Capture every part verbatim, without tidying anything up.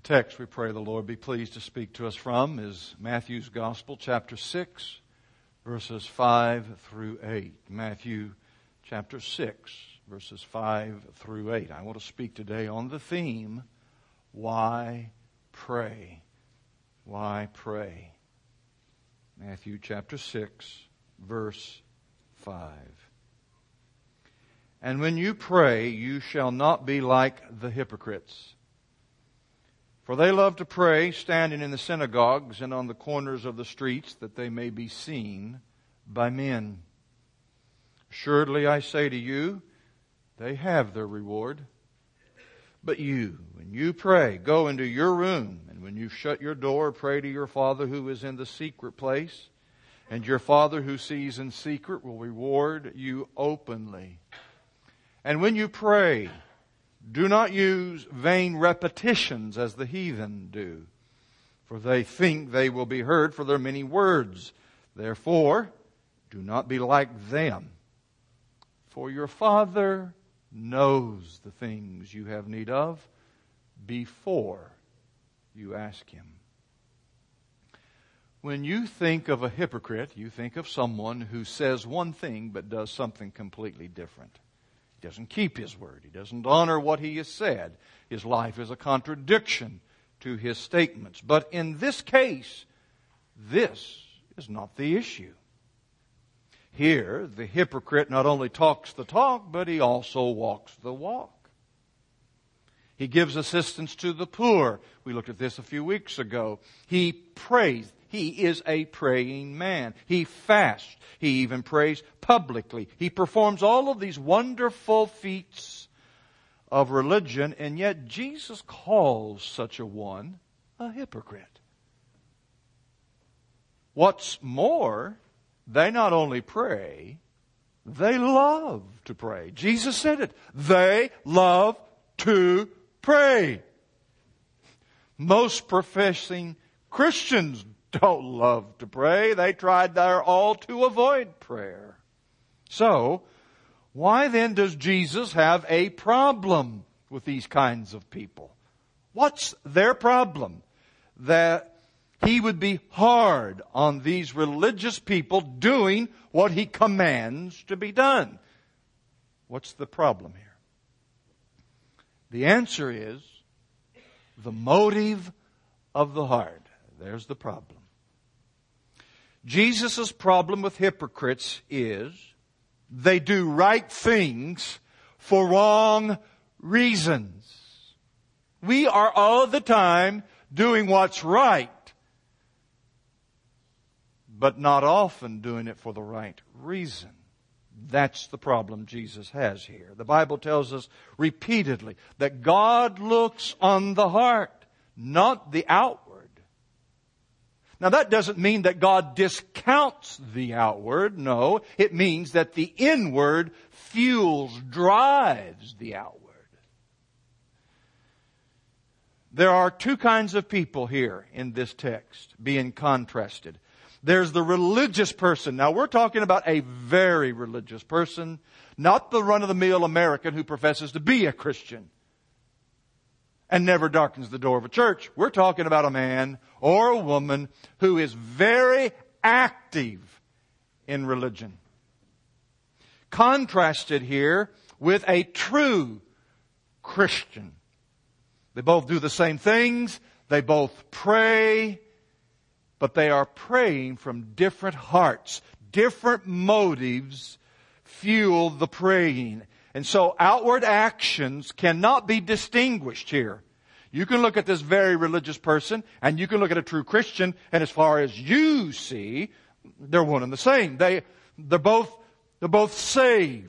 text we pray the Lord be pleased to speak to us from is Matthew's Gospel, chapter six, verses five through eight. Matthew chapter six, verses five through eight. I want to speak today on the theme, why pray? Why pray? Matthew chapter six, verse five. And when you pray, you shall not be like the hypocrites. For they love to pray, standing in the synagogues and on the corners of the streets, that they may be seen by men. Assuredly, I say to you, they have their reward. But you, when you pray, go into your room, and when you shut your door, pray to your Father who is in the secret place, and your Father who sees in secret will reward you openly. And when you pray, do not use vain repetitions as the heathen do, for they think they will be heard for their many words. Therefore, do not be like them, for your Father knows the things you have need of before you ask Him. When you think of a hypocrite, you think of someone who says one thing but does something completely different. He doesn't keep his word. He doesn't honor what he has said. His life is a contradiction to his statements. But in this case, this is not the issue. Here, the hypocrite not only talks the talk, but he also walks the walk. He gives assistance to the poor. We looked at this a few weeks ago. He prays. He is a praying man. He fasts. He even prays publicly. He performs all of these wonderful feats of religion, and yet Jesus calls such a one a hypocrite. What's more, they not only pray, they love to pray. Jesus said it. They love to pray. Most professing Christians don't love to pray. They tried their all to avoid prayer. So, why then does Jesus have a problem with these kinds of people? What's their problem? That He would be hard on these religious people doing what He commands to be done. What's the problem here? The answer is the motive of the heart. There's the problem. Jesus' problem with hypocrites is they do right things for wrong reasons. We are all the time doing what's right, but not often doing it for the right reason. That's the problem Jesus has here. The Bible tells us repeatedly that God looks on the heart, not the outward. Now that doesn't mean that God discounts the outward. No, it means that the inward fuels, drives the outward. There are two kinds of people here in this text being contrasted. There's the religious person. Now we're talking about a very religious person, not the run-of-the-mill American who professes to be a Christian and never darkens the door of a church. We're talking about a man or a woman who is very active in religion. Contrasted here with a true Christian. They both do the same things. They both pray. But they are praying from different hearts. Different motives fuel the praying. And so outward actions cannot be distinguished here. You can look at this very religious person and you can look at a true Christian, and as far as you see, they're one and the same. They, they're both, they're both saved.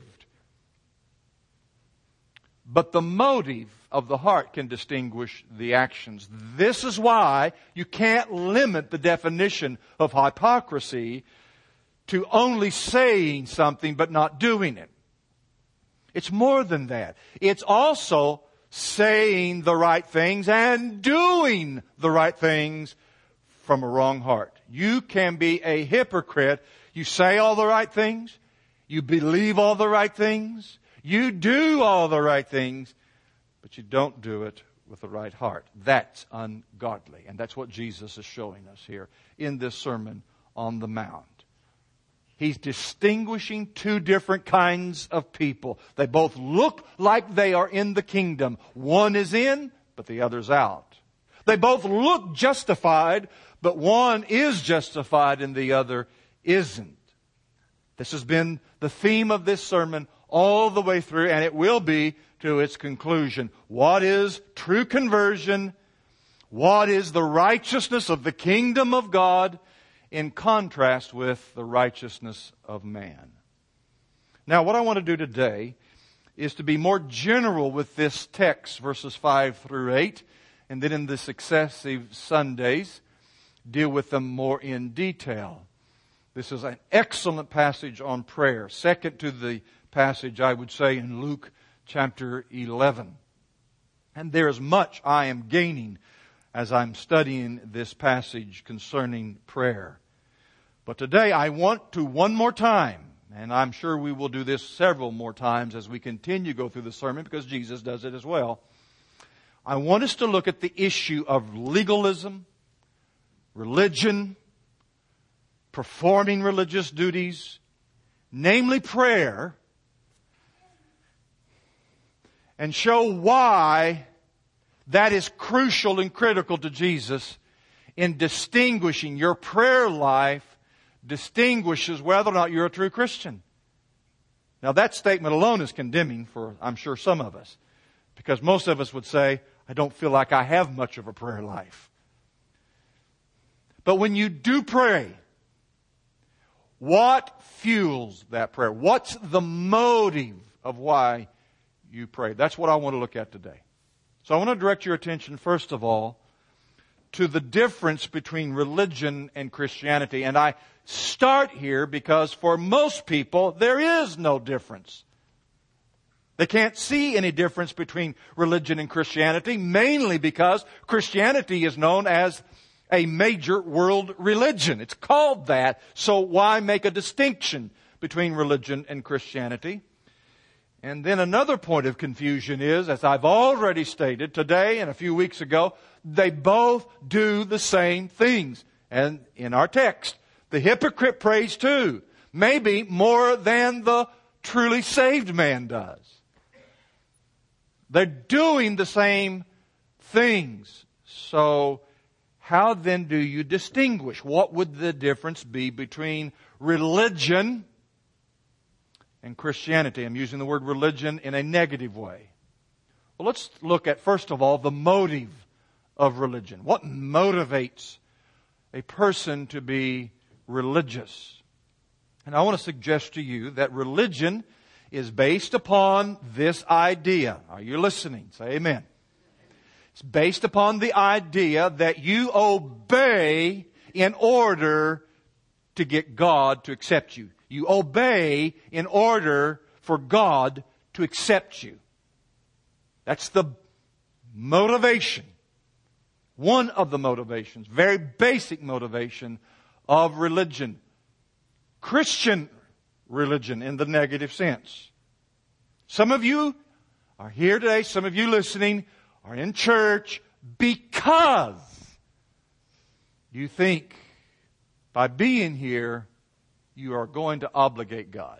But the motive of the heart can distinguish the actions. This is why you can't limit the definition of hypocrisy to only saying something but not doing it. It's more than that. It's also saying the right things and doing the right things from a wrong heart. You can be a hypocrite. You say all the right things. You believe all the right things. You do all the right things. But you don't do it with the right heart. That's ungodly. And that's what Jesus is showing us here in this Sermon on the Mount. He's distinguishing two different kinds of people. They both look like they are in the kingdom. One is in, but the other's out. They both look justified, but one is justified and the other isn't. This has been the theme of this sermon all the way through, and it will be to its conclusion. What is true conversion? What is the righteousness of the kingdom of God in contrast with the righteousness of man? Now, what I want to do today is to be more general with this text, verses five through eight, and then in the successive Sundays, deal with them more in detail. This is an excellent passage on prayer, second to the passage, I would say, in Luke chapter eleven. And there is much I am gaining as I'm studying this passage concerning prayer. But today I want to one more time, and I'm sure we will do this several more times as we continue to go through the sermon because Jesus does it as well. I want us to look at the issue of legalism, religion, performing religious duties, namely prayer, and show why that is crucial and critical to Jesus in distinguishing your prayer life, distinguishes whether or not you're a true Christian. Now that statement alone is condemning for, I'm sure, some of us. Because most of us would say, I don't feel like I have much of a prayer life. But when you do pray, what fuels that prayer? What's the motive of why you pray? That's what I want to look at today. So I want to direct your attention, first of all, to the difference between religion and Christianity. And I start here because for most people, there is no difference. They can't see any difference between religion and Christianity, mainly because Christianity is known as a major world religion. It's called that, so why make a distinction between religion and Christianity? And then another point of confusion is, as I've already stated today and a few weeks ago, they both do the same things. And in our text, the hypocrite prays too, maybe more than the truly saved man does. They're doing the same things. So how then do you distinguish? What would the difference be between religion and Christianity? I'm using the word religion in a negative way. Well, let's look at, first of all, the motive of religion. What motivates a person to be religious? And I want to suggest to you that religion is based upon this idea. Are you listening? Say amen. It's based upon the idea that you obey in order to get God to accept you. You obey in order for God to accept you. That's the motivation. One of the motivations, very basic motivation of religion. Christian religion in the negative sense. Some of you are here today, some of you listening are in church because you think by being here you are going to obligate God.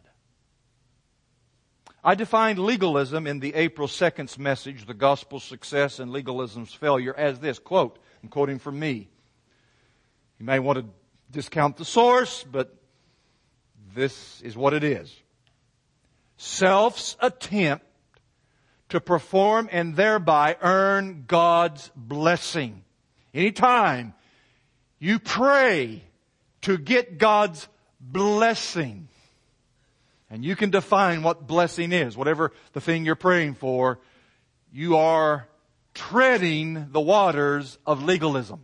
I defined legalism in the April second message, The Gospel's Success and Legalism's Failure, as this, quote, I'm quoting from me. You may want to discount the source, but this is what it is. Self's attempt to perform and thereby earn God's blessing. Anytime you pray to get God's blessing, and you can define what blessing is, whatever the thing you're praying for, you are treading the waters of legalism.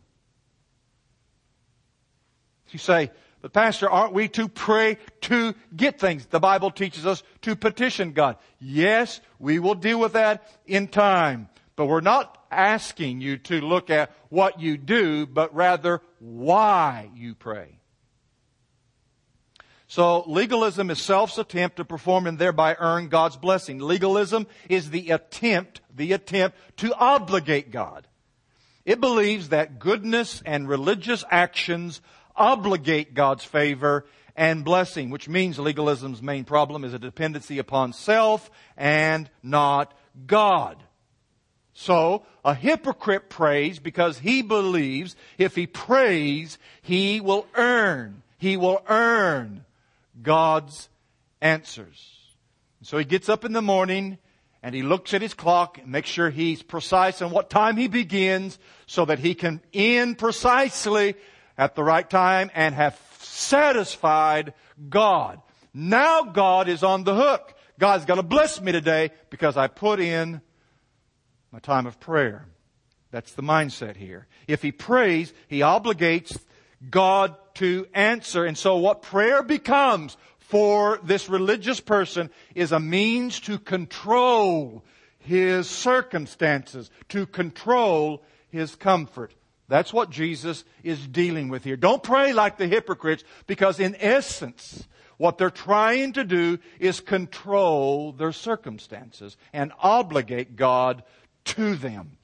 You say, but Pastor, aren't we to pray to get things? The Bible teaches us to petition God. Yes, we will deal with that in time. But we're not asking you to look at what you do, but rather why you pray. So legalism is self's attempt to perform and thereby earn God's blessing. Legalism is the attempt, the attempt to obligate God. It believes that goodness and religious actions obligate God's favor and blessing, which means legalism's main problem is a dependency upon self and not God. So, a hypocrite prays because he believes if he prays, he will earn, he will earn God's answers. So he gets up in the morning and he looks at his clock and makes sure he's precise on what time he begins so that he can end precisely at the right time and have satisfied God. Now God is on the hook. God's going to bless me today because I put in my time of prayer. That's the mindset here. If he prays, he obligates God to answer. And so what prayer becomes for this religious person is a means to control his circumstances, to control his comfort. That's what Jesus is dealing with here. Don't pray like the hypocrites, because in essence, what they're trying to do is control their circumstances and obligate God to them.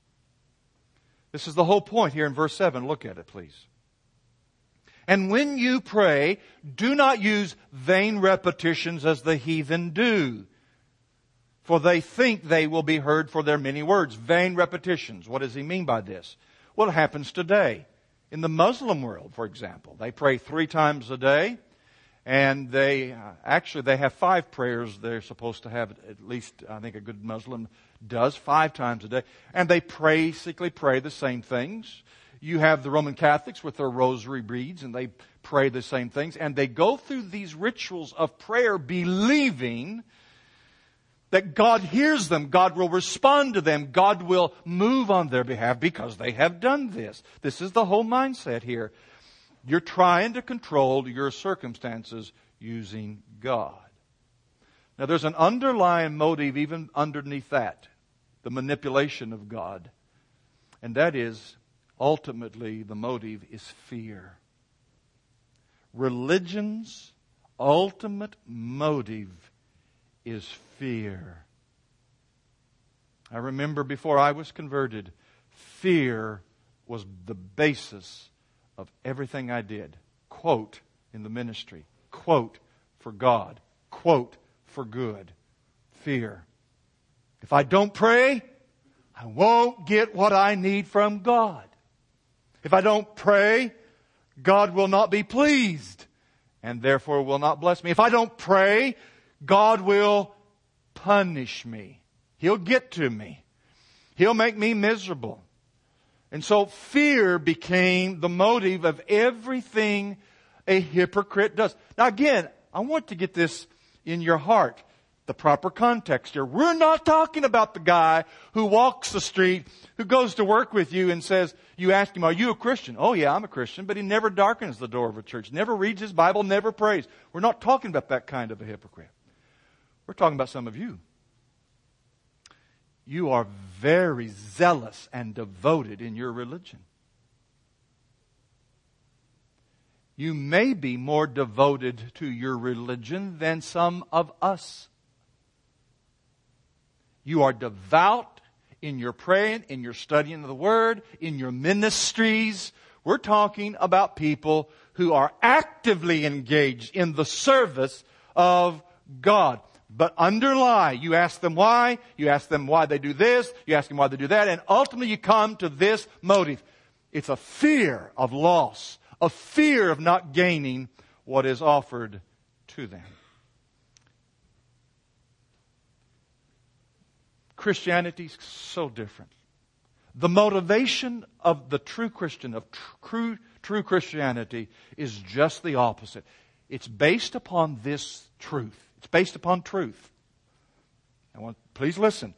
This is the whole point here in verse seven. Look at it, please. And when you pray, do not use vain repetitions as the heathen do, for they think they will be heard for their many words. Vain repetitions. What does he mean by this? Well, it happens today. In the Muslim world, for example, they pray three times a day, and they uh, actually they have five prayers they're supposed to have. At least I think a good Muslim does five times a day, and they basically pray the same things. You have the Roman Catholics with their rosary beads, and they pray the same things. And they go through these rituals of prayer believing that God hears them, God will respond to them, God will move on their behalf because they have done this. This is the whole mindset here. You're trying to control your circumstances using God. Now there's an underlying motive even underneath that, the manipulation of God. And that is, ultimately, the motive is fear. Religion's ultimate motive is fear. I remember before I was converted, fear was the basis of everything I did. Quote, in the ministry. Quote, for God. Quote, for good. Fear. If I don't pray, I won't get what I need from God. If I don't pray, God will not be pleased and therefore will not bless me. If I don't pray, God will punish me. He'll get to me. He'll make me miserable. And so fear became the motive of everything a hypocrite does. Now again, I want to get this in your heart. The proper context here. We're not talking about the guy who walks the street, who goes to work with you and says, you ask him, are you a Christian? Oh yeah, I'm a Christian, but he never darkens the door of a church, never reads his Bible, never prays. We're not talking about that kind of a hypocrite. We're talking about some of you. You are very zealous and devoted in your religion. You may be more devoted to your religion than some of us. You are devout in your praying, in your studying of the Word, in your ministries. We're talking about people who are actively engaged in the service of God. But underlie, you ask them why, you ask them why they do this, you ask them why they do that, and ultimately you come to this motive. It's a fear of loss, a fear of not gaining what is offered to them. Christianity is so different. The motivation of the true Christian, of true, true Christianity, is just the opposite. It's based upon this truth. It's based upon truth. I want, please listen.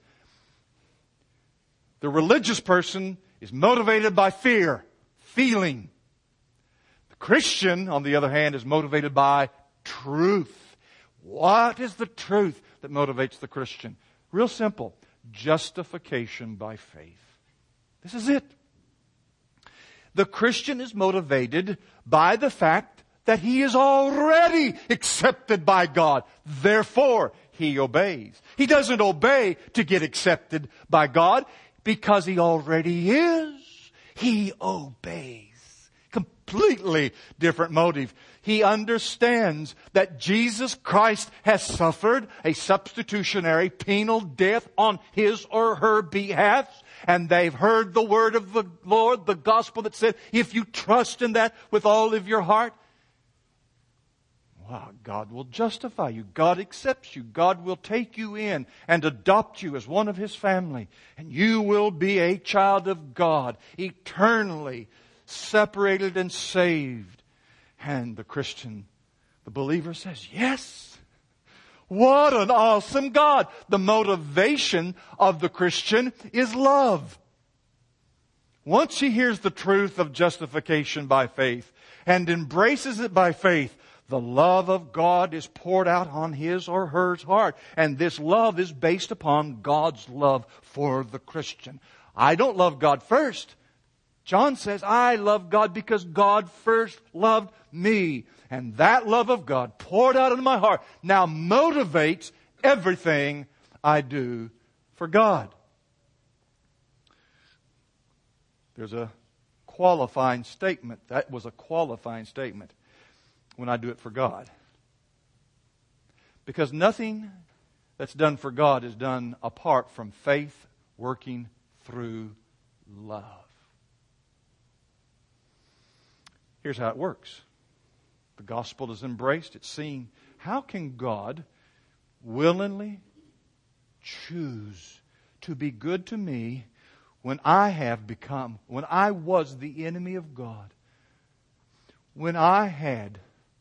The religious person is motivated by fear, feeling. The Christian, on the other hand, is motivated by truth. What is the truth that motivates the Christian? Real simple. Justification by faith. This is it. The Christian is motivated by the fact that he is already accepted by God. Therefore, he obeys. He doesn't obey to get accepted by God because he already is. He obeys. Completely different motive. He understands that Jesus Christ has suffered a substitutionary penal death on his or her behalf. And they've heard the word of the Lord, the gospel that said, if you trust in that with all of your heart, wow, God will justify you. God accepts you. God will take you in and adopt you as one of His family. And you will be a child of God, eternally separated and saved. And the Christian, the believer says, yes. What an awesome God. The motivation of the Christian is love. Once he hears the truth of justification by faith and embraces it by faith, the love of God is poured out on his or her heart. And this love is based upon God's love for the Christian. I don't love God first. John says, I love God because God first loved me. And that love of God poured out into my heart now motivates everything I do for God. There's a qualifying statement. That was a qualifying statement. When I do it for God. Because nothing that's done for God is done apart from faith working through love. Here's how it works. The gospel is embraced. It's seen. How can God willingly choose to be good to me when I have become, when I was the enemy of God? When I had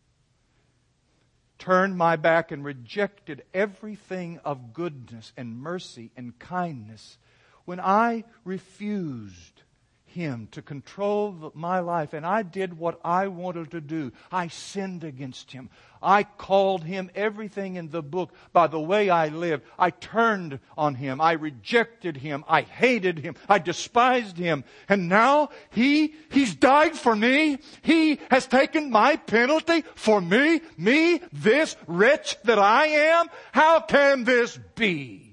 turned my back and rejected everything of goodness and mercy and kindness, when I refused Him to control my life and I did what I wanted to do, I sinned against Him. I called Him everything in the book by the way I lived. I turned on Him. I rejected Him. I hated Him. I despised Him. And now He, He's died for me. He has taken my penalty for me. Me, this wretch that I am. How can this be?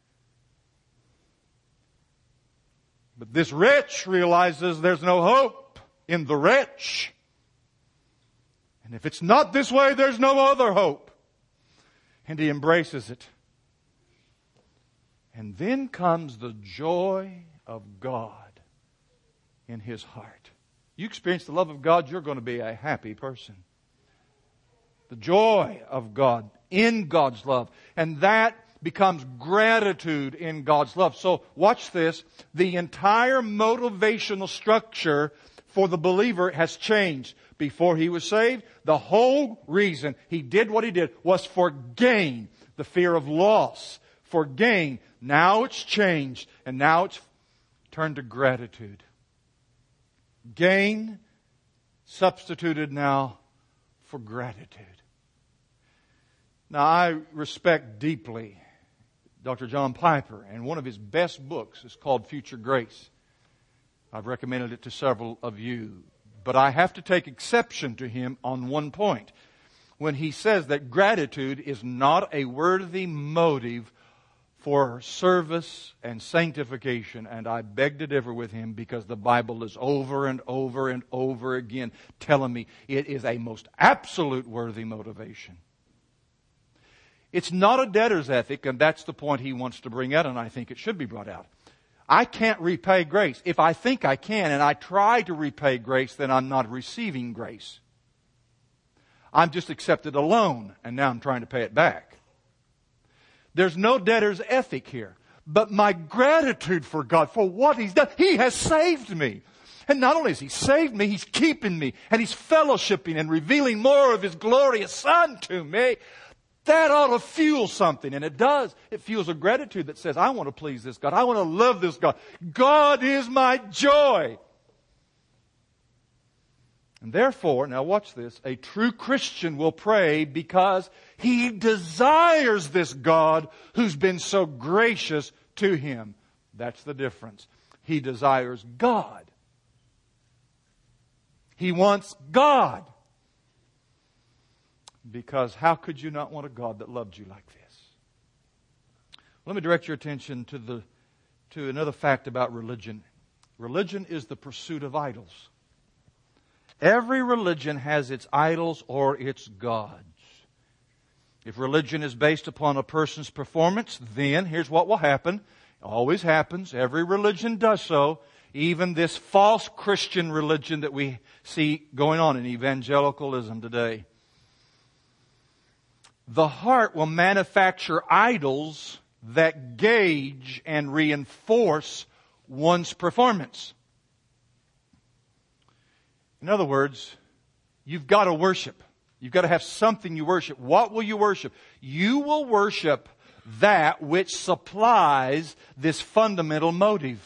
But this wretch realizes there's no hope in the wretch. And if it's not this way, there's no other hope. And he embraces it. And then comes the joy of God in his heart. You experience the love of God, you're going to be a happy person. The joy of God in God's love. And that becomes gratitude in God's love. So watch this. The entire motivational structure for the believer has changed. Before he was saved, the whole reason he did what he did was for gain. The fear of loss. For gain. Now it's changed. And now it's turned to gratitude. Gain substituted now for gratitude. Now I respect deeply Doctor John Piper, and one of his best books is called Future Grace. I've recommended it to several of you. But I have to take exception to him on one point. When he says that gratitude is not a worthy motive for service and sanctification. And I beg to differ with him because the Bible is over and over and over again telling me it is a most absolute worthy motivation. It's not a debtor's ethic, and that's the point he wants to bring out, and I think it should be brought out. I can't repay grace. If I think I can and I try to repay grace, then I'm not receiving grace. I'm just accepted a loan and now I'm trying to pay it back. There's no debtor's ethic here. But my gratitude for God, for what He's done, He has saved me. And not only has He saved me, He's keeping me and He's fellowshipping and revealing more of His glorious Son to me. That ought to fuel something, and it does. It fuels a gratitude that says, I want to please this God. I want to love this God. God is my joy. And therefore, now watch this, a true Christian will pray because he desires this God who's been so gracious to him. That's the difference. He desires God. He wants God. Because how could you not want a God that loved you like this? Let me direct your attention to the to another fact about religion. Religion is the pursuit of idols. Every religion has its idols or its gods. If religion is based upon a person's performance, then here's what will happen. It always happens. Every religion does so. Even this false Christian religion that we see going on in evangelicalism today. The heart will manufacture idols that gauge and reinforce one's performance. In other words, you've got to worship. You've got to have something you worship. What will you worship? You will worship that which supplies this fundamental motive.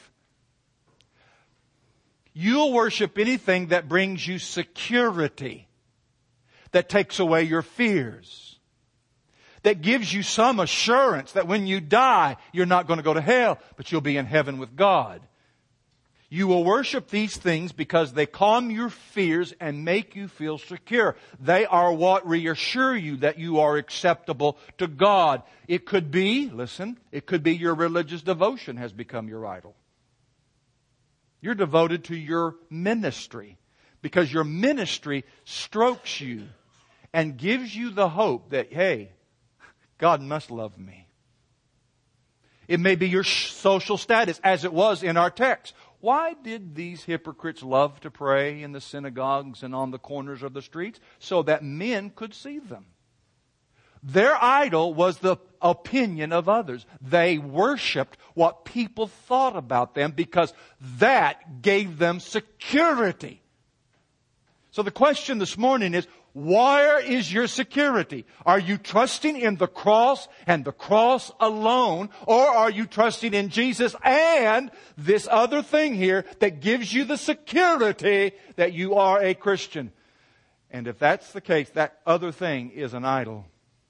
You'll worship anything that brings you security, that takes away your fears, that gives you some assurance that when you die, you're not going to go to hell, but you'll be in heaven with God. You will worship these things because they calm your fears and make you feel secure. They are what reassure you that you are acceptable to God. It could be, listen, it could be your religious devotion has become your idol. You're devoted to your ministry because your ministry strokes you and gives you the hope that, hey, God must love me. It may be your social status, as it was in our text. Why did these hypocrites love to pray in the synagogues and on the corners of the streets? So that men could see them. Their idol was the opinion of others. They worshipped what people thought about them because that gave them security. So the question this morning is, where is your security? Are you trusting in the cross and the cross alone? Or are you trusting in Jesus and this other thing here that gives you the security that you are a Christian? And if that's the case, that other thing is an idol.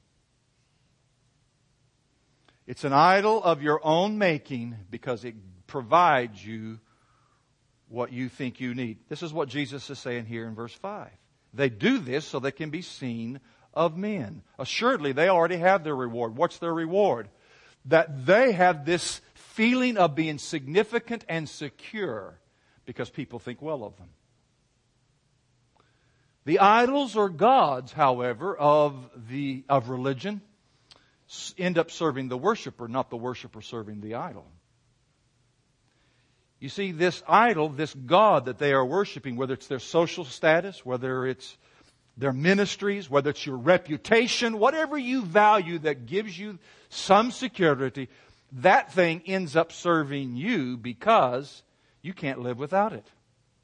It's an idol of your own making because it provides you what you think you need. This is what Jesus is saying here in verse five. They do this so they can be seen of men. Assuredly, they already have their reward. What's their reward? That they have this feeling of being significant and secure because people think well of them. The idols or gods, however, of the of religion end up serving the worshiper, not the worshiper serving the idol. You see, this idol, this God that they are worshiping, whether it's their social status, whether it's their ministries, whether it's your reputation, whatever you value that gives you some security, that thing ends up serving you because you can't live without it.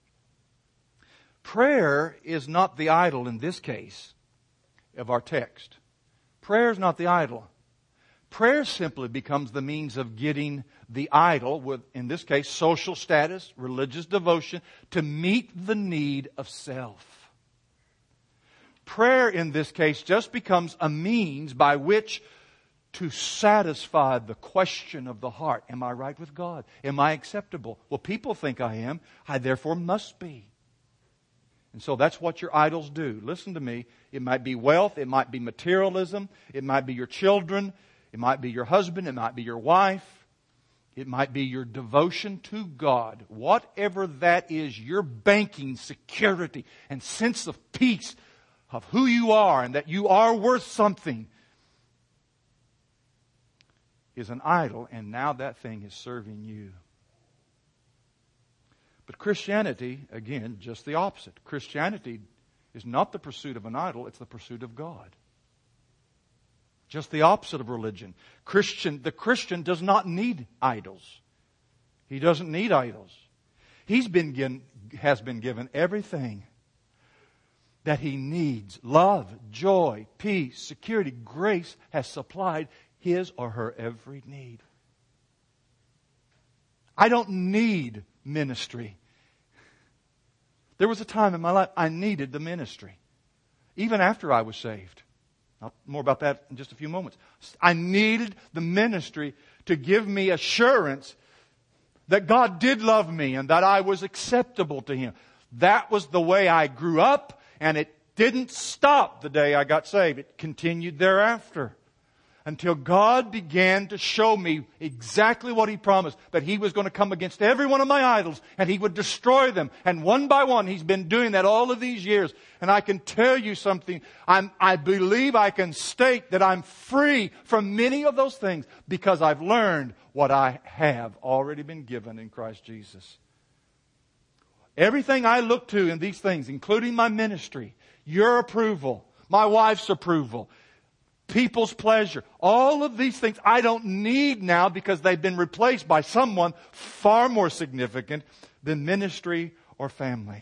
Prayer is not the idol in this case of our text. Prayer is not the idol. Prayer simply becomes the means of getting the idol, with, in this case, social status, religious devotion, to meet the need of self. Prayer, in this case, just becomes a means by which to satisfy the question of the heart. Am I right with God? Am I acceptable? Well, people think I am. I therefore must be. And so that's what your idols do. Listen to me. It might be wealth. It might be materialism. It might be your children. It might be your husband. It might be your wife. It might be your devotion to God. Whatever that is, your banking security and sense of peace of who you are and that you are worth something is an idol, and now that thing is serving you. But Christianity, again, just the opposite. Christianity is not the pursuit of an idol, it's the pursuit of God. Just the opposite of religion. Christian, the Christian does not need idols. He doesn't need idols. He's been given, has been given everything that he needs. Love, joy, peace, security, grace has supplied his or her every need. I don't need ministry. There was a time in my life I needed the ministry. Even after I was saved. I'll, more about that in just a few moments. I needed the ministry to give me assurance that God did love me and that I was acceptable to Him. That was the way I grew up, and it didn't stop the day I got saved. It continued thereafter. Until God began to show me exactly what He promised. That He was going to come against every one of my idols and He would destroy them. And one by one, He's been doing that all of these years. And I can tell you something. I'm, I believe I can state that I'm free from many of those things because I've learned what I have already been given in Christ Jesus. Everything I look to in these things, including my ministry, your approval, my wife's approval, people's pleasure. All of these things I don't need now because they've been replaced by someone far more significant than ministry or family.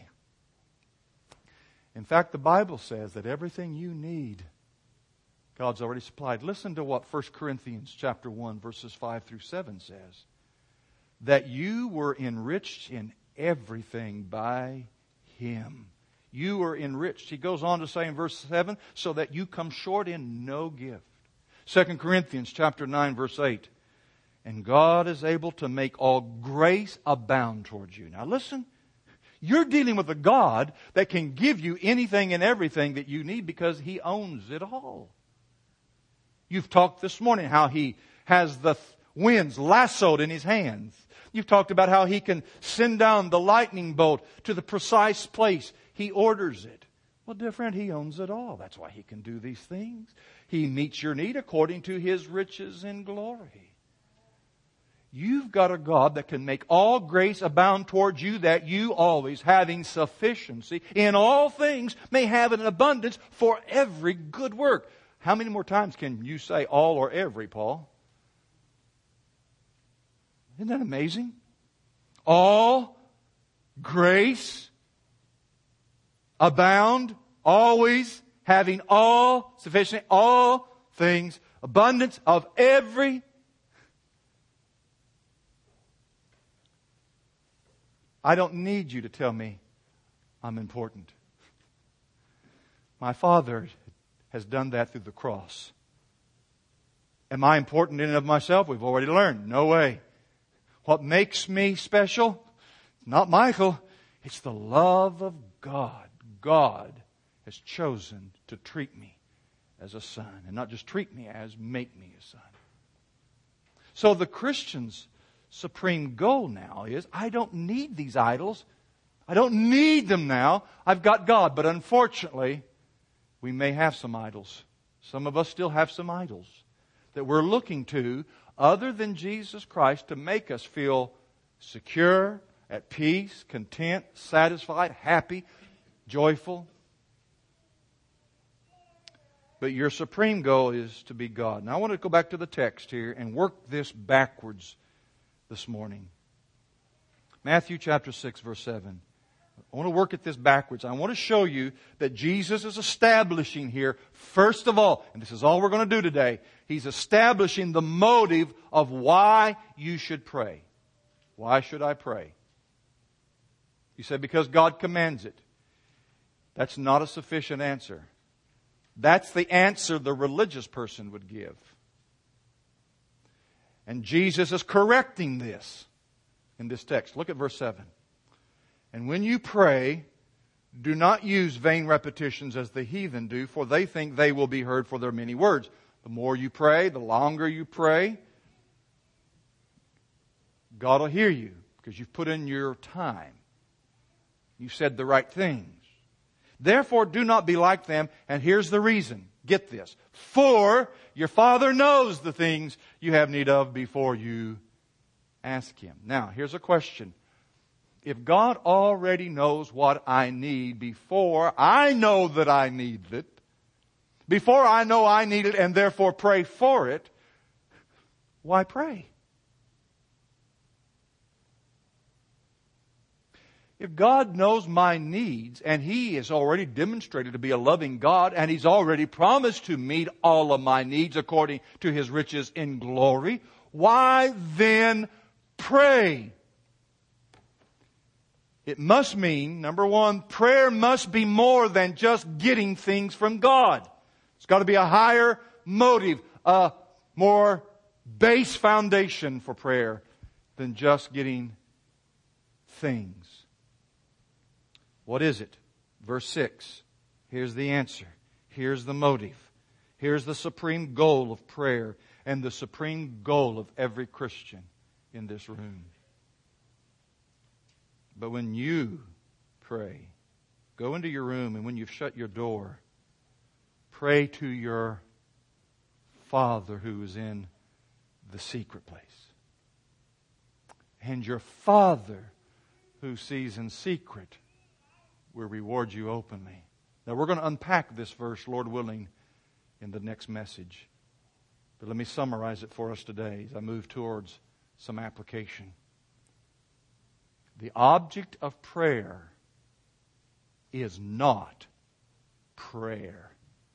In fact, the Bible says that everything you need, God's already supplied. Listen to what First Corinthians chapter one, verses five through seven says. That you were enriched in everything by Him. You are enriched. He goes on to say in verse seven, so that you come short in no gift. Second Corinthians chapter nine, verse eight. And God is able to make all grace abound towards you. Now listen, you're dealing with a God that can give you anything and everything that you need because He owns it all. You've talked this morning how He has the winds lassoed in His hands. You've talked about how He can send down the lightning bolt to the precise place. He orders it. Well, dear friend, He owns it all. That's why He can do these things. He meets your need according to His riches in glory. You've got a God that can make all grace abound towards you, that you always, having sufficiency in all things, may have an abundance for every good work. How many more times can you say all or every, Paul? Isn't that amazing? All grace abound, always having all sufficient, all things, abundance of every. I don't need you to tell me I'm important. My Father has done that through the cross. Am I important in and of myself? We've already learned. No way. What makes me special? Not Michael. It's the love of God. God has chosen to treat me as a son. And not just treat me as, make me a son. So the Christian's supreme goal now is, I don't need these idols. I don't need them now. I've got God. But unfortunately, we may have some idols. Some of us still have some idols that we're looking to other than Jesus Christ to make us feel secure, at peace, content, satisfied, happy, joyful. But your supreme goal is to be God. Now I want to go back to the text here and work this backwards this morning. Matthew chapter six, verse seven. I want to work at this backwards. I want to show you that Jesus is establishing here, first of all, and this is all we're going to do today, He's establishing the motive of why you should pray. Why should I pray? You say, because God commands it. That's not a sufficient answer. That's the answer the religious person would give. And Jesus is correcting this in this text. Look at verse seven. And when you pray, do not use vain repetitions as the heathen do, for they think they will be heard for their many words. The more you pray, the longer you pray, God will hear you because you've put in your time. You said the right things. Therefore, do not be like them. And here's the reason. Get this. For your Father knows the things you have need of before you ask Him. Now, here's a question. If God already knows what I need before I know that I need it, before I know I need it and therefore pray for it, why pray? If God knows my needs and He has already demonstrated to be a loving God and He's already promised to meet all of my needs according to His riches in glory, why then pray? It must mean, number one, prayer must be more than just getting things from God. It's got to be a higher motive, a more base foundation for prayer than just getting things. What is it? Verse six. Here's the answer. Here's the motive. Here's the supreme goal of prayer and the supreme goal of every Christian in this room. But when you pray, go into your room, and when you've shut your door, pray to your Father who is in the secret place. And your Father who sees in secret will reward you openly. Now we're going to unpack this verse, Lord willing, in the next message. But let me summarize it for us today as I move towards some application. The object of prayer is not prayer.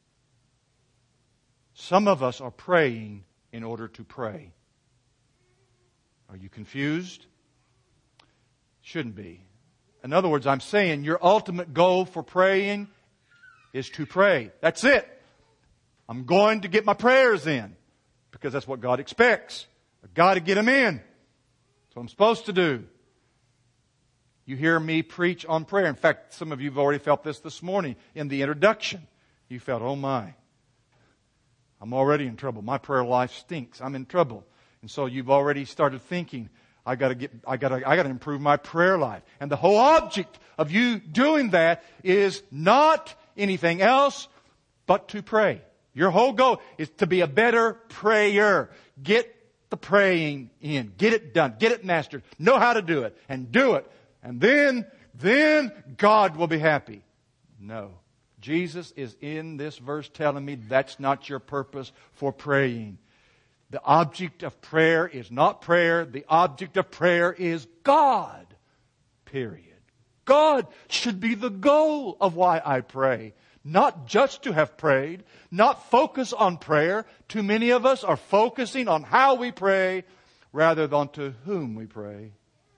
Some of us are praying in order to pray. Are you confused? Shouldn't be. In other words, I'm saying your ultimate goal for praying is to pray. That's it. I'm going to get my prayers in because that's what God expects. I've got to get them in. That's what I'm supposed to do. You hear me preach on prayer. In fact, some of you have already felt this this morning in the introduction. You felt, oh my, I'm already in trouble. My prayer life stinks. I'm in trouble. And so you've already started thinking, I got to get, I got to, I got to improve my prayer life. And the whole object of you doing that is not anything else but to pray. Your whole goal is to be a better prayer. Get the praying in. Get it done. Get it mastered. Know how to do it. And do it. And then, then God will be happy. No. Jesus is in this verse telling me that's not your purpose for praying. The object of prayer is not prayer. The object of prayer is God. Period. God should be the goal of why I pray. Not just to have prayed. Not focus on prayer. Too many of us are focusing on how we pray rather than to whom we pray.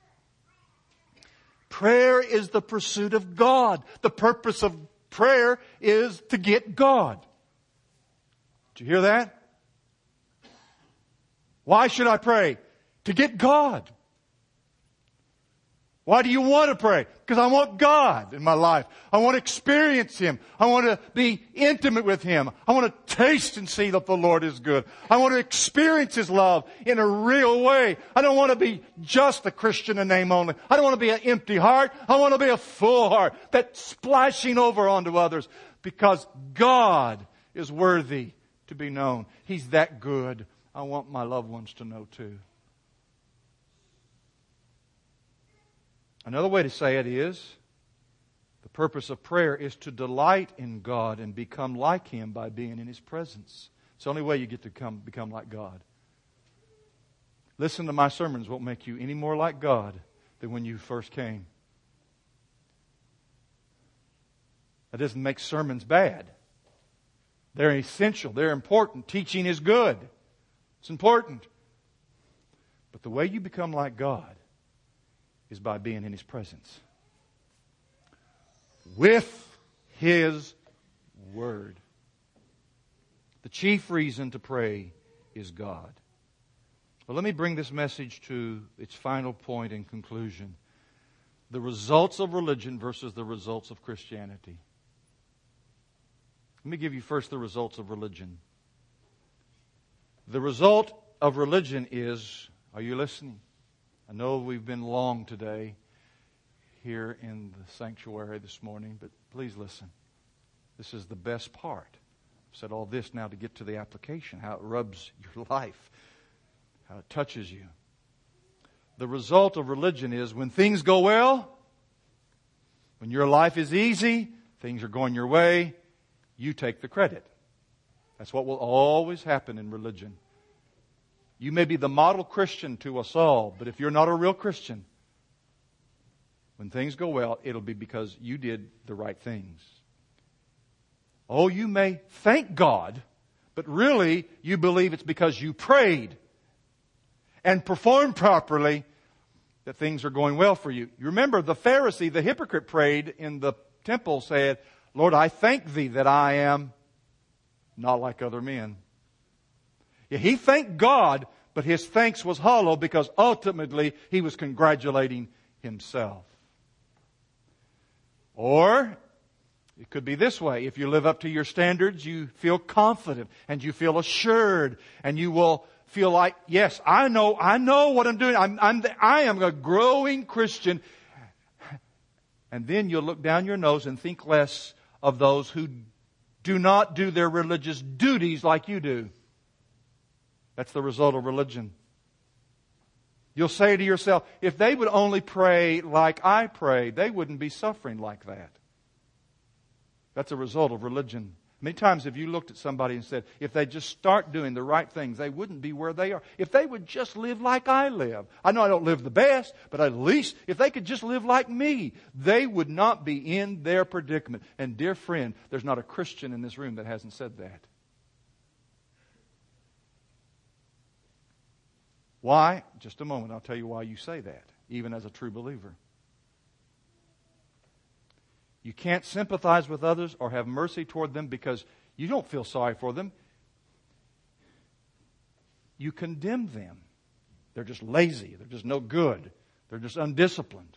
Prayer is the pursuit of God. The purpose of prayer is to get God. Did you hear that? Why should I pray? To get God. Why do you want to pray? Because I want God in my life. I want to experience Him. I want to be intimate with Him. I want to taste and see that the Lord is good. I want to experience His love in a real way. I don't want to be just a Christian in name only. I don't want to be an empty heart. I want to be a full heart that's splashing over onto others because God is worthy to be known. He's that good. I want my loved ones to know too. Another way to say it is, the purpose of prayer is to delight in God and become like Him by being in His presence. It's the only way you get to come, become like God. Listen to my sermons won't make you any more like God than when you first came. That doesn't make sermons bad. They're essential. They're important. Teaching is good. It's important. But the way you become like God is by being in His presence. With His Word. The chief reason to pray is God. Well, let me bring this message to its final point and conclusion. The results of religion versus the results of Christianity. Let me give you first the results of religion. The result of religion is, are you listening? I know we've been long today here in the sanctuary this morning, but please listen. This is the best part. I've said all this now to get to the application, how it rubs your life, how it touches you. The result of religion is when things go well, when your life is easy, things are going your way, you take the credit. That's what will always happen in religion. You may be the model Christian to us all, but if you're not a real Christian, when things go well, it'll be because you did the right things. Oh, you may thank God, but really you believe it's because you prayed and performed properly that things are going well for you. You remember the Pharisee, the hypocrite, prayed in the temple, said, Lord, I thank Thee that I am not like other men. Yeah, he thanked God, but his thanks was hollow because ultimately he was congratulating himself. Or It could be this way. If you live up to your standards, you feel confident and you feel assured and you will feel like, yes, I know, I know what I'm doing. I'm, I'm the, I am a growing Christian. And then you'll look down your nose and think less of those who do not do their religious duties like you do. That's the result of religion. You'll say to yourself, if they would only pray like I pray, they wouldn't be suffering like that. That's a result of religion. Many times have you looked at somebody and said, if they just start doing the right things, they wouldn't be where they are. If they would just live like I live. I know I don't live the best, but at least if they could just live like me, they would not be in their predicament. And dear friend, there's not a Christian in this room that hasn't said that. Why? Just a moment, I'll tell you why you say that, even as a true believer. You can't sympathize with others or have mercy toward them because you don't feel sorry for them. You condemn them. They're just lazy. They're just no good. They're just undisciplined.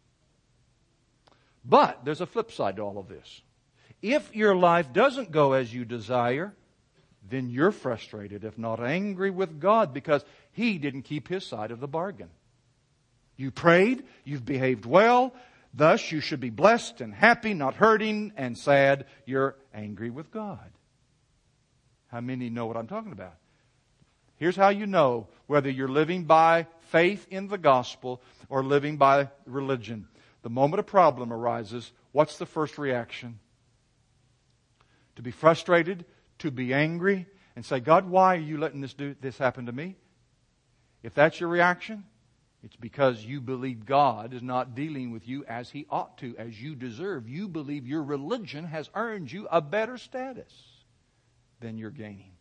But there's a flip side to all of this. If your life doesn't go as you desire, then you're frustrated, if not angry with God, because He didn't keep His side of the bargain. You prayed, you've behaved well, thus you should be blessed and happy, not hurting and sad. You're angry with God. How many know what I'm talking about? Here's how you know whether you're living by faith in the gospel or living by religion. The moment a problem arises, what's the first reaction? To be frustrated, to be angry, and say, God, why are you letting this do this happen to me? If that's your reaction, it's because you believe God is not dealing with you as He ought to, as you deserve. You believe your religion has earned you a better status than you're gaining.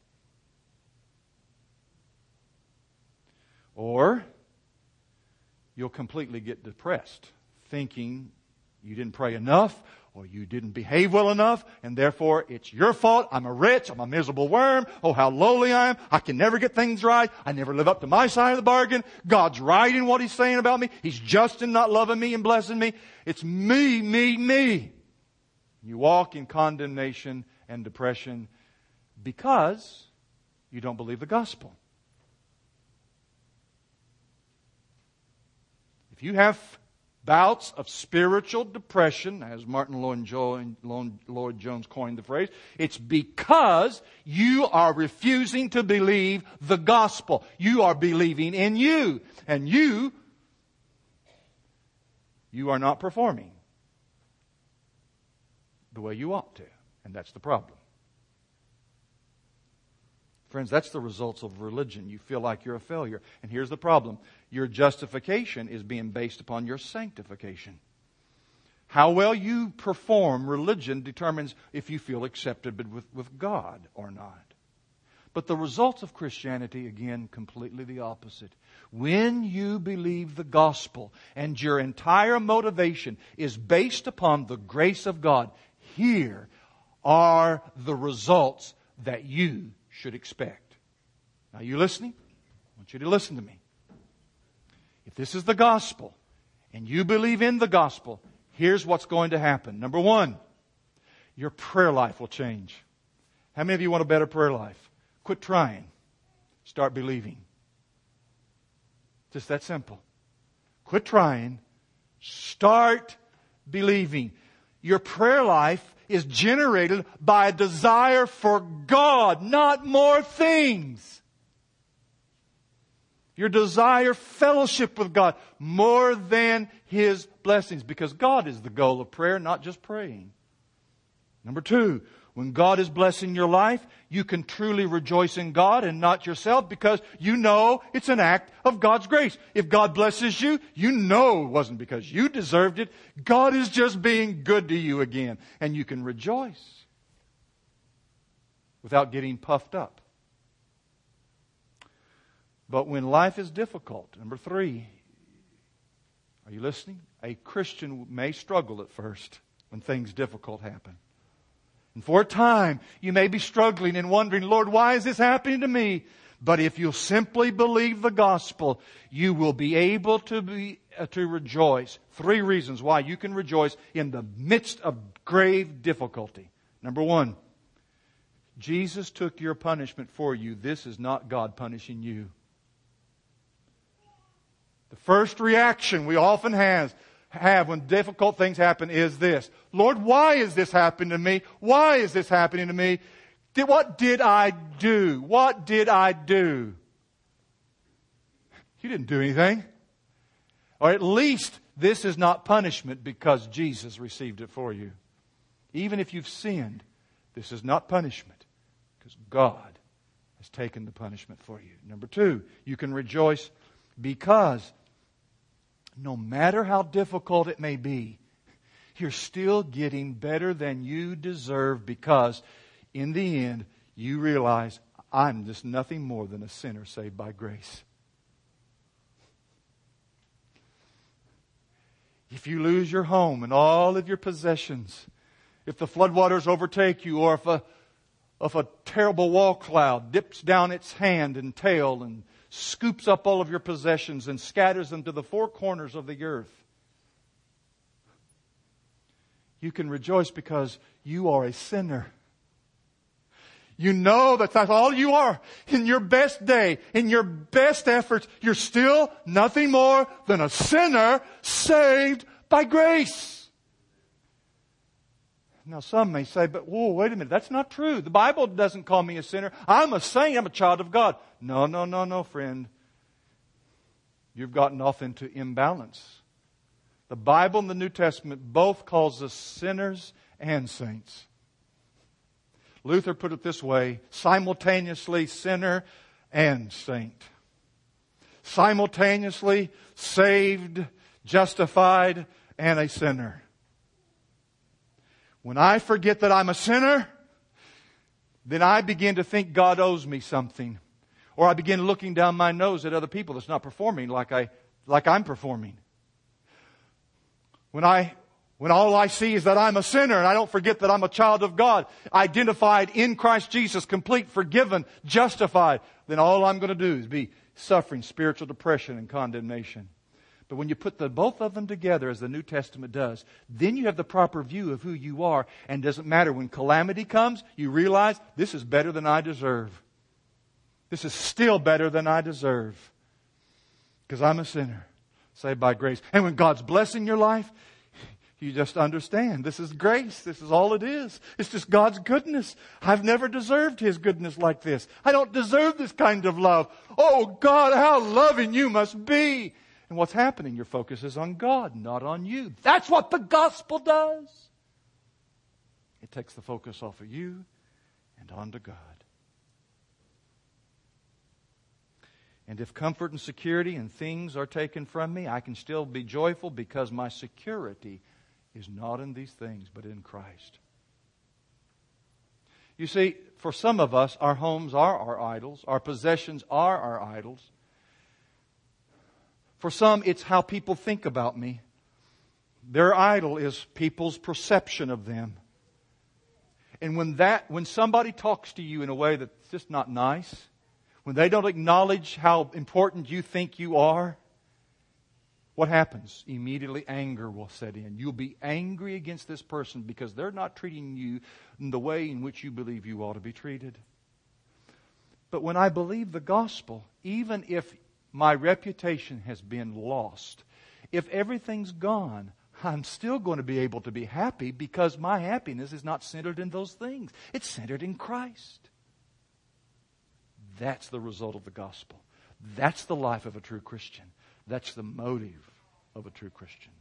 Or you'll completely get depressed, thinking you didn't pray enough, or you didn't behave well enough, and therefore it's your fault. I'm a wretch. I'm a miserable worm. Oh, how lowly I am. I can never get things right. I never live up to my side of the bargain. God's right in what He's saying about me. He's just in not loving me and blessing me. It's me, me, me. You walk in condemnation and depression because you don't believe the gospel. If you have bouts of spiritual depression, as Martin Lloyd-Jones coined the phrase, it's because you are refusing to believe the gospel. You are believing in you. And you, you are not performing the way you ought to. And that's the problem. Friends, that's the results of religion. You feel like you're a failure. And here's the problem. Your justification is being based upon your sanctification. How well you perform religion determines if you feel accepted with, with God or not. But the results of Christianity, again, completely the opposite. When you believe the gospel and your entire motivation is based upon the grace of God, here are the results that you should expect. Now, you listening? I want you to listen to me. If this is the gospel and you believe in the gospel, here's what's going to happen. Number one, your prayer life will change. How many of you want a better prayer life? Quit trying. Start believing. Just that simple. Quit trying. Start believing. Your prayer life is generated by a desire for God, not more things. Your desire fellowship with God more than His blessings, because God is the goal of prayer, not just praying. Number two, when God is blessing your life, you can truly rejoice in God and not yourself, because you know it's an act of God's grace. If God blesses you, you know it wasn't because you deserved it. God is just being good to you again. And you can rejoice without getting puffed up. But when life is difficult, number three, are you listening? A Christian may struggle at first when things difficult happen. And for a time, you may be struggling and wondering, Lord, why is this happening to me? But if you'll simply believe the gospel, you will be able to be uh, to rejoice. Three reasons why you can rejoice in the midst of grave difficulty. Number one, Jesus took your punishment for you. This is not God punishing you. The first reaction we often have, have when difficult things happen is this: Lord, why is this happening to me? Why is this happening to me? Did, what did I do? What did I do? You didn't do anything. Or at least this is not punishment because Jesus received it for you. Even if you've sinned, this is not punishment because God has taken the punishment for you. Number two, you can rejoice because no matter how difficult it may be, you're still getting better than you deserve, because in the end, you realize I'm just nothing more than a sinner saved by grace. If you lose your home and all of your possessions, if the floodwaters overtake you, or if a, if a terrible wall cloud dips down its hand and tail and scoops up all of your possessions and scatters them to the four corners of the earth, you can rejoice because you are a sinner. You know that that's all you are. In your best day, in your best efforts, you're still nothing more than a sinner saved by grace. Now some may say, but whoa, wait a minute, that's not true. The Bible doesn't call me a sinner. I'm a saint, I'm a child of God. No, no, no, no, friend. You've gotten off into imbalance. The Bible and the New Testament both calls us sinners and saints. Luther put it this way: simultaneously sinner and saint. Simultaneously saved, justified, and a sinner. When I forget that I'm a sinner, then I begin to think God owes me something. Or I begin looking down my nose at other people that's not performing like I like I'm performing. When I When all I see is that I'm a sinner and I don't forget that I'm a child of God, identified in Christ Jesus, complete, forgiven, justified, then all I'm going to do is be suffering spiritual depression and condemnation. But when you put the both of them together, as the New Testament does, then you have the proper view of who you are. And it doesn't matter when calamity comes, you realize this is better than I deserve. This is still better than I deserve. Because I'm a sinner, saved by grace. And when God's blessing your life, you just understand this is grace. This is all it is. It's just God's goodness. I've never deserved His goodness like this. I don't deserve this kind of love. Oh God, how loving you must be. And what's happening? Your focus is on God, not on you. That's what the gospel does. It takes the focus off of you and onto God. And if comfort and security and things are taken from me, I can still be joyful because my security is not in these things, but in Christ. You see, for some of us, our homes are our idols. Our possessions are our idols. For some, it's how people think about me. Their idol is people's perception of them. And when that, when somebody talks to you in a way that's just not nice, when they don't acknowledge how important you think you are, what happens? Immediately anger will set in. You'll be angry against this person because they're not treating you in the way in which you believe you ought to be treated. But when I believe the gospel, even if my reputation has been lost, if everything's gone, I'm still going to be able to be happy because my happiness is not centered in those things. It's centered in Christ. That's the result of the gospel. That's the life of a true Christian. That's the motive of a true Christian.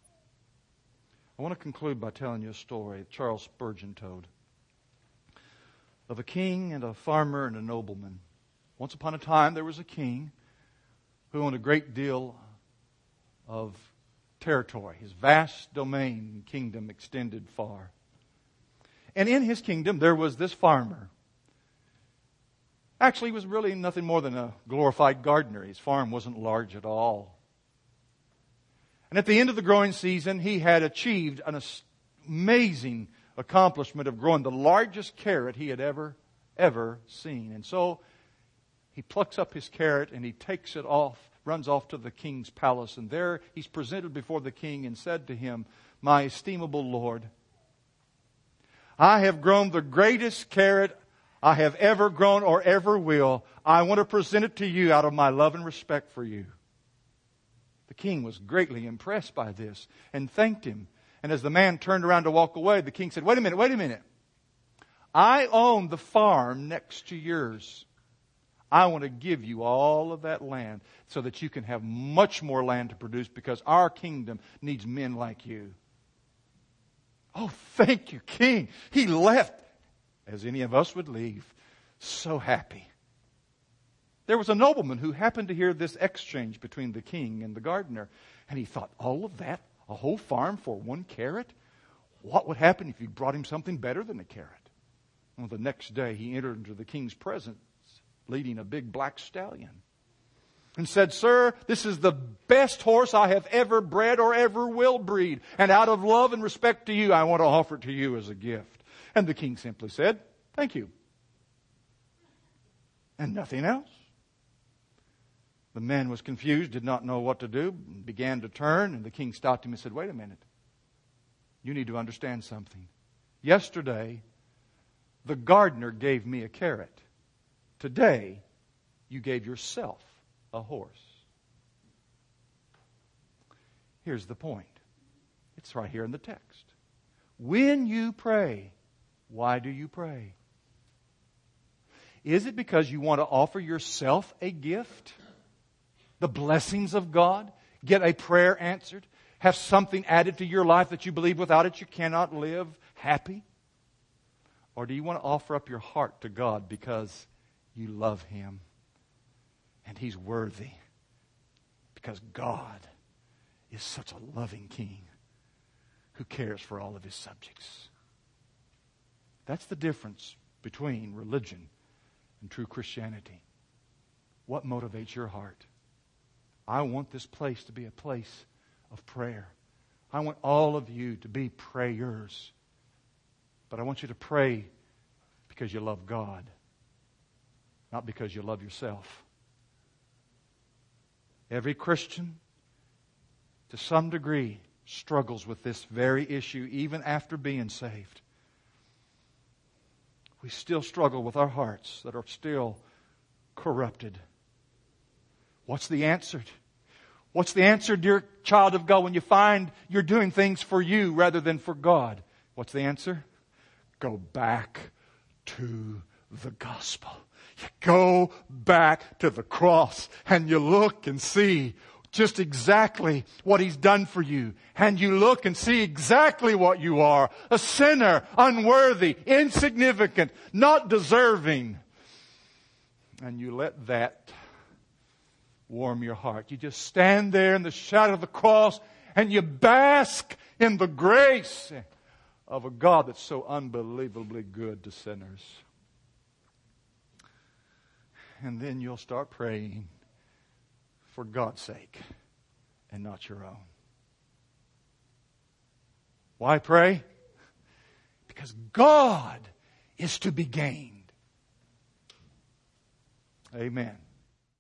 I want to conclude by telling you a story that Charles Spurgeon told of a king and a farmer and a nobleman. Once upon a time, there was a king who owned a great deal of territory. His vast domain and kingdom extended far. And in his kingdom, there was this farmer. Actually, he was really nothing more than a glorified gardener. His farm wasn't large at all. And at the end of the growing season, he had achieved an amazing accomplishment of growing the largest carrot he had ever, ever seen. And so he plucks up his carrot and he takes it off runs off to the king's palace. And there he's presented before the king and said to him, "My estimable Lord, I have grown the greatest carrot I have ever grown or ever will. I want to present it to you out of my love and respect for you." The king was greatly impressed by this and thanked him. And as the man turned around to walk away, the king said, "Wait a minute, wait a minute. I own the farm next to yours. I want to give you all of that land so that you can have much more land to produce, because our kingdom needs men like you." Oh, thank you, King. He left, as any of us would leave, so happy. There was a nobleman who happened to hear this exchange between the king and the gardener. And he thought, all of that, a whole farm for one carrot? What would happen if you brought him something better than a carrot? Well, the next day he entered into the king's presence leading a big black stallion and said, "Sir, this is the best horse I have ever bred or ever will breed. And out of love and respect to you, I want to offer it to you as a gift." And the king simply said, "Thank you." And nothing else. The man was confused, did not know what to do, began to turn, and the king stopped him and said, "Wait a minute. You need to understand something. Yesterday, the gardener gave me a carrot. Today, you gave yourself a horse." Here's the point. It's right here in the text. When you pray, why do you pray? Is it because you want to offer yourself a gift? The blessings of God? Get a prayer answered? Have something added to your life that you believe without it you cannot live happy? Or do you want to offer up your heart to God because you love Him and He's worthy? Because God is such a loving King who cares for all of His subjects. That's the difference between religion and true Christianity. What motivates your heart? I want this place to be a place of prayer. I want all of you to be prayers. But I want you to pray because you love God, not because you love yourself. Every Christian, to some degree, struggles with this very issue even after being saved. We still struggle with our hearts that are still corrupted. What's the answer? What's the answer, dear child of God, when you find you're doing things for you rather than for God? What's the answer? Go back to the gospel. You go back to the cross and you look and see just exactly what He's done for you. And you look and see exactly what you are. A sinner, unworthy, insignificant, not deserving. And you let that warm your heart. You just stand there in the shadow of the cross and you bask in the grace of a God that's so unbelievably good to sinners. And then you'll start praying for God's sake and not your own. Why pray? Because God is to be gained. Amen.